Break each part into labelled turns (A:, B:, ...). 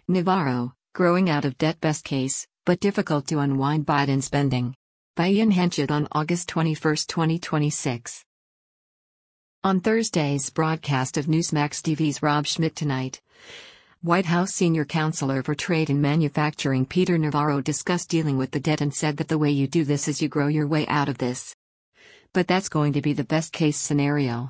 A: Navarro, growing out of debt best case, but difficult to unwind Biden spending. By Ian Hanchett on August 21, 2026. On Thursday's broadcast of Newsmax TV's Rob Schmitt Tonight, White House senior counselor for trade and manufacturing Peter Navarro discussed dealing with the debt and said that the way you do this is you grow your way out of this. But that's going to be the best case scenario.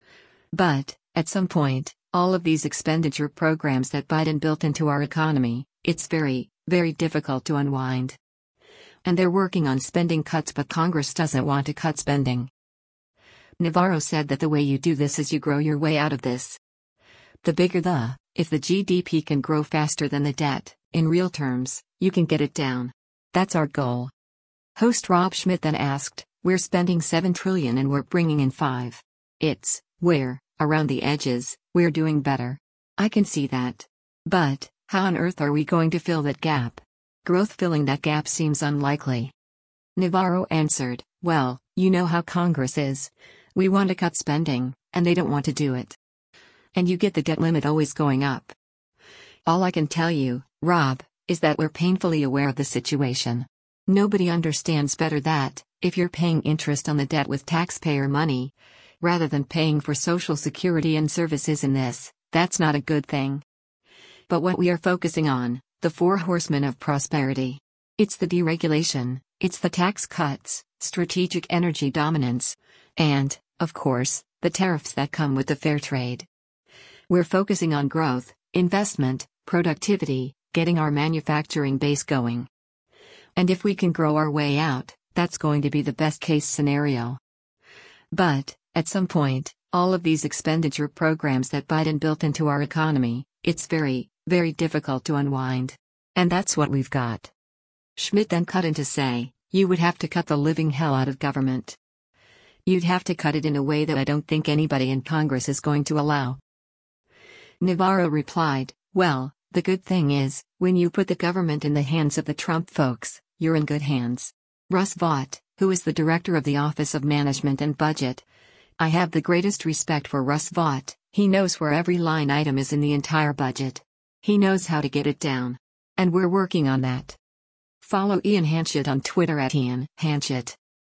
A: But, at some point, all of these expenditure programs that Biden built into our economy, it's very, very difficult to unwind. And they're working on spending cuts, but Congress doesn't want to cut spending. Navarro said that the way you do this is you grow your way out of this. The bigger if the GDP can grow faster than the debt, in real terms, you can get it down. That's our goal. Host Rob Schmitt then asked, we're spending $7 trillion and we're bringing in $5. We're, around the edges, we're doing better. I can see that. But, how on earth are we going to fill that gap? Growth filling that gap seems unlikely. Navarro answered, well, you know how Congress is. We want to cut spending, and they don't want to do it. And you get the debt limit always going up. All I can tell you, Rob, is that we're painfully aware of the situation. Nobody understands better that, if you're paying interest on the debt with taxpayer money, rather than paying for Social Security and services in this, that's not a good thing. But what we are focusing on, the four horsemen of prosperity. It's the deregulation, it's the tax cuts, strategic energy dominance, and, of course, the tariffs that come with the fair trade. We're focusing on growth, investment, productivity, getting our manufacturing base going. And if we can grow our way out, that's going to be the best case scenario. But, at some point, all of these expenditure programs that Biden built into our economy, it's very, very difficult to unwind. And that's what we've got. Schmitt then cut in to say, you would have to cut the living hell out of government. You'd have to cut it in a way that I don't think anybody in Congress is going to allow. Navarro replied, well, the good thing is, when you put the government in the hands of the Trump folks, you're in good hands. Russ Vought, who is the director of the Office of Management and Budget. I have the greatest respect for Russ Vought. He knows where every line item is in the entire budget. He knows how to get it down. And we're working on that. Follow Ian Hanchett on Twitter @Ian Hanchett.